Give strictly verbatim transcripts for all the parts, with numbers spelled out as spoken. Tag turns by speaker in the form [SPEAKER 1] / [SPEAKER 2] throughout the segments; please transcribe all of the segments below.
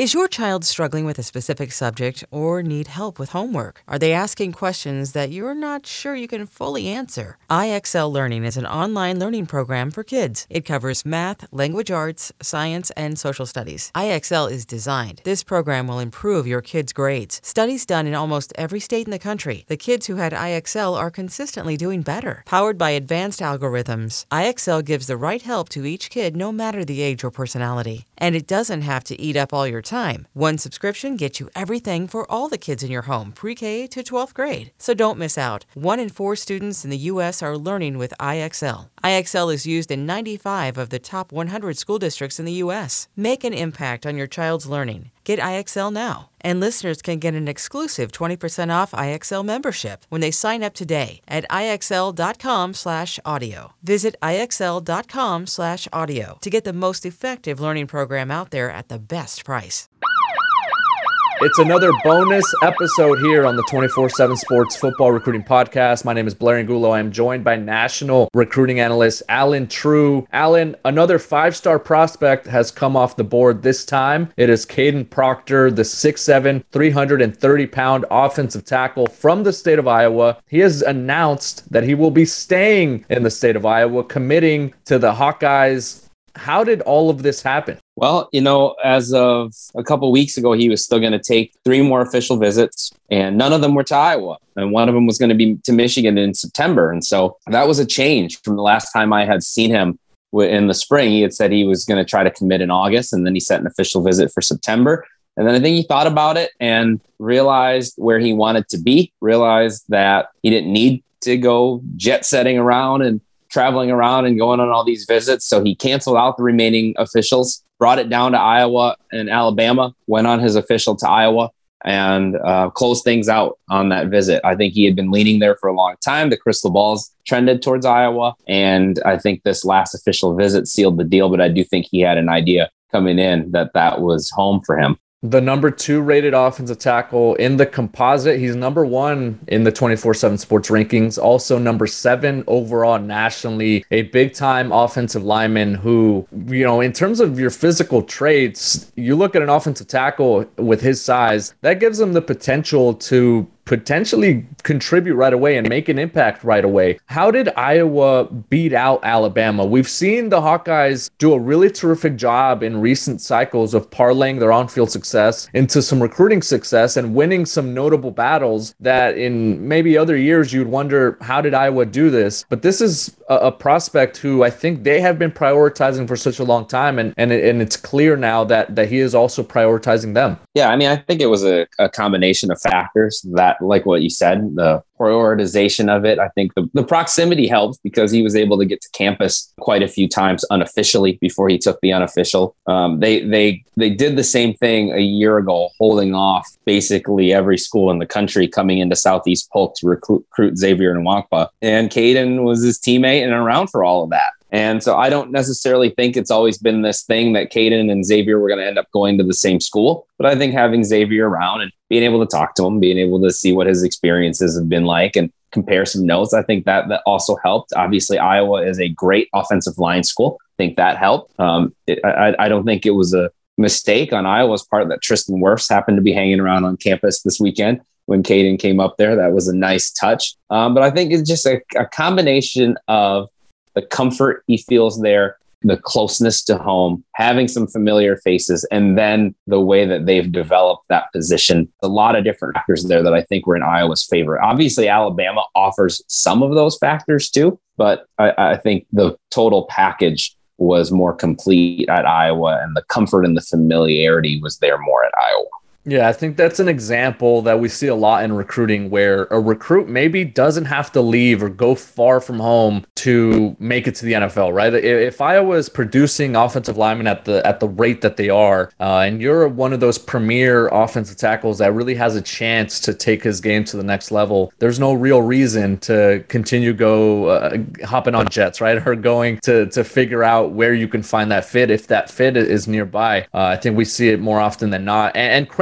[SPEAKER 1] Is your child struggling with a specific subject or need help with homework? Are they asking questions that you're not sure you can fully answer? I X L Learning is an online learning program for kids. It covers math, language arts, science, and social studies. I X L is designed. This program will improve your kids' grades. Studies done in almost every state in the country. The kids who had I X L are consistently doing better. Powered by advanced algorithms, I X L gives the right help to each kid no matter the age or personality. And it doesn't have to eat up all your time. One subscription gets you everything for all the kids in your home, pre-K to twelfth grade. So don't miss out. One in four students in the U S are learning with I X L. I X L is used in ninety-five of the top one hundred school districts in the U S. Make an impact on your child's learning. Get I X L now. And listeners can get an exclusive twenty percent off I X L membership when they sign up today at IXL.com slash audio. Visit IXL.com slash audio to get the most effective learning program out there at the best price.
[SPEAKER 2] It's another bonus episode here on the twenty-four seven Sports Football Recruiting Podcast. My name is Blair Angulo. I am joined by national recruiting analyst Alan True. Alan, another five-star prospect has come off the board this time. It is Caden Proctor, the six seven, three hundred thirty pound offensive tackle from the state of Iowa. He has announced that he will be staying in the state of Iowa, committing to the Hawkeyes. How did all of this happen?
[SPEAKER 3] Well, you know, as of a couple of weeks ago, he was still going to take three more official visits, and none of them were to Iowa. And one of them was going to be to Michigan in September. And so that was a change from the last time I had seen him in the spring. He had said he was going to try to commit in August, and then he set an official visit for September. And then I think he thought about it and realized where he wanted to be, realized that he didn't need to go jet setting around and traveling around and going on all these visits. So he canceled out the remaining officials, brought it down to Iowa and Alabama, went on his official to Iowa, and uh, closed things out on that visit. I think he had been leaning there for a long time. The crystal balls trended towards Iowa, and I think this last official visit sealed the deal, but I do think he had an idea coming in that that was home for him.
[SPEAKER 2] The number two rated offensive tackle in the composite. He's number one in the twenty-four seven Sports rankings. Also number seven overall nationally. A big-time offensive lineman who, you know, in terms of your physical traits, you look at an offensive tackle with his size, that gives him the potential to potentially contribute right away and make an impact right away. How did Iowa beat out Alabama? We've seen the Hawkeyes do a really terrific job in recent cycles of parlaying their on-field success into some recruiting success and winning some notable battles that in maybe other years you'd wonder, how did Iowa do this? But this is a, a prospect who I think they have been prioritizing for such a long time, and and, it, and it's clear now that, that he is also prioritizing them.
[SPEAKER 3] Yeah, I mean, I think it was a, a combination of factors that, like what you said, the prioritization of it. I think the, the proximity helped because he was able to get to campus quite a few times unofficially before he took the unofficial. Um, they they they did the same thing a year ago, holding off basically every school in the country coming into Southeast Polk to recruit, recruit Xavier Nwankpa. And Caden was his teammate and around for all of that. And so I don't necessarily think it's always been this thing that Caden and Xavier were going to end up going to the same school. But I think having Xavier around and being able to talk to him, being able to see what his experiences have been like and compare some notes, I think that that also helped. Obviously, Iowa is a great offensive line school. I think that helped. Um, it, I, I don't think it was a mistake on Iowa's part that Tristan Wirfs happened to be hanging around on campus this weekend when Caden came up there. That was a nice touch. Um, but I think it's just a, a combination of the comfort he feels there, the closeness to home, having some familiar faces, and then the way that they've developed that position. A lot of different factors there that I think were in Iowa's favor. Obviously, Alabama offers some of those factors too, but I, I think the total package was more complete at Iowa, and the comfort and the familiarity was there more at Iowa.
[SPEAKER 2] Yeah, I think that's an example that we see a lot in recruiting where a recruit maybe doesn't have to leave or go far from home to make it to the N F L, right? If Iowa is producing offensive linemen at the at the rate that they are, uh, and you're one of those premier offensive tackles that really has a chance to take his game to the next level, there's no real reason to continue go uh, hopping on jets, right? Or going to to figure out where you can find that fit if that fit is nearby. Uh, I think we see it more often than not. And, and credit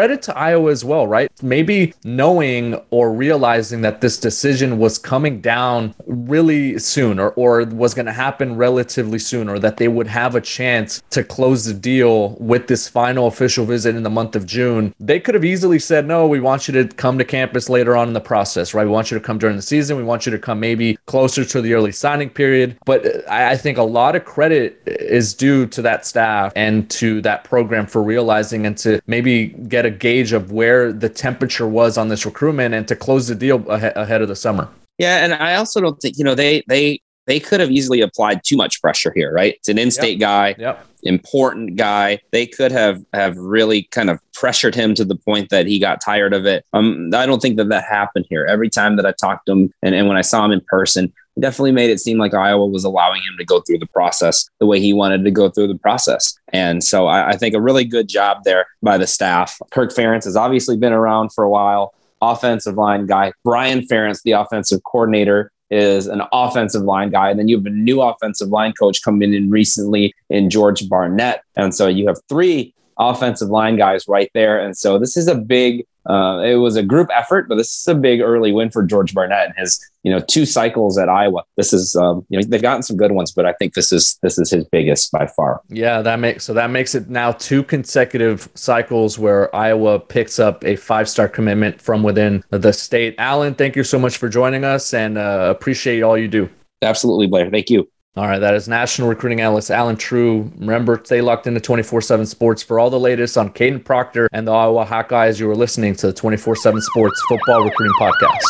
[SPEAKER 2] credit to Iowa as well, right? Maybe knowing or realizing that this decision was coming down really soon, or, or was going to happen relatively soon, or that they would have a chance to close the deal with this final official visit in the month of June. They could have easily said, no, we want you to come to campus later on in the process, right? We want you to come during the season. We want you to come maybe closer to the early signing period. But I think a lot of credit is due to that staff and to that program for realizing and to maybe get a gauge of where the temperature was on this recruitment and to close the deal ahe- ahead of the summer.
[SPEAKER 3] Yeah, and I also don't think, you know, they they they could have easily applied too much pressure here, right? It's an in-state
[SPEAKER 2] yep.
[SPEAKER 3] guy,
[SPEAKER 2] yep.
[SPEAKER 3] important guy. They could have have really kind of pressured him to the point that he got tired of it. Um, I don't think that that happened here. Every time that I talked to him and, and when I saw him in person, it definitely made it seem like Iowa was allowing him to go through the process the way he wanted to go through the process. And so I, I think a really good job there by the staff. Kirk Ferentz has obviously been around for a while. Offensive line guy. Brian Ferentz, the offensive coordinator, is an offensive line guy. And then you have a new offensive line coach coming in recently in George Barnett. And so you have three offensive line guys right there. And so this is a big, uh, it was a group effort, but this is a big early win for George Barnett and his, you know, two cycles at Iowa. This is, um, you know, they've gotten some good ones, but I think this is, this is his biggest by far.
[SPEAKER 2] Yeah, that makes, so that makes it now two consecutive cycles where Iowa picks up a five-star commitment from within the state. Alan, thank you so much for joining us and uh, appreciate all you do.
[SPEAKER 3] Absolutely, Blair. Thank you.
[SPEAKER 2] All right, that is national recruiting analyst Alan True. Remember, stay locked into twenty-four seven Sports for all the latest on Caden Proctor and the Iowa Hawkeyes. You are listening to the twenty-four seven Sports Football Recruiting Podcast.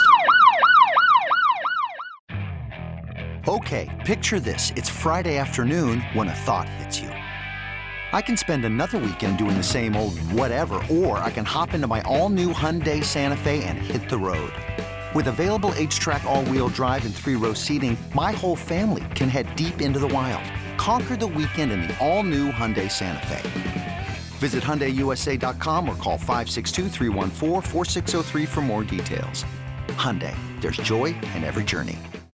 [SPEAKER 4] Okay, picture this. It's Friday afternoon when a thought hits you. I can spend another weekend doing the same old whatever, or I can hop into my all-new Hyundai Santa Fe and hit the road. With available H-Track all-wheel drive and three-row seating, my whole family can head deep into the wild. Conquer the weekend in the all-new Hyundai Santa Fe. Visit Hyundai U S A dot com or call five six two, three one four, four six zero three for more details. Hyundai, there's joy in every journey.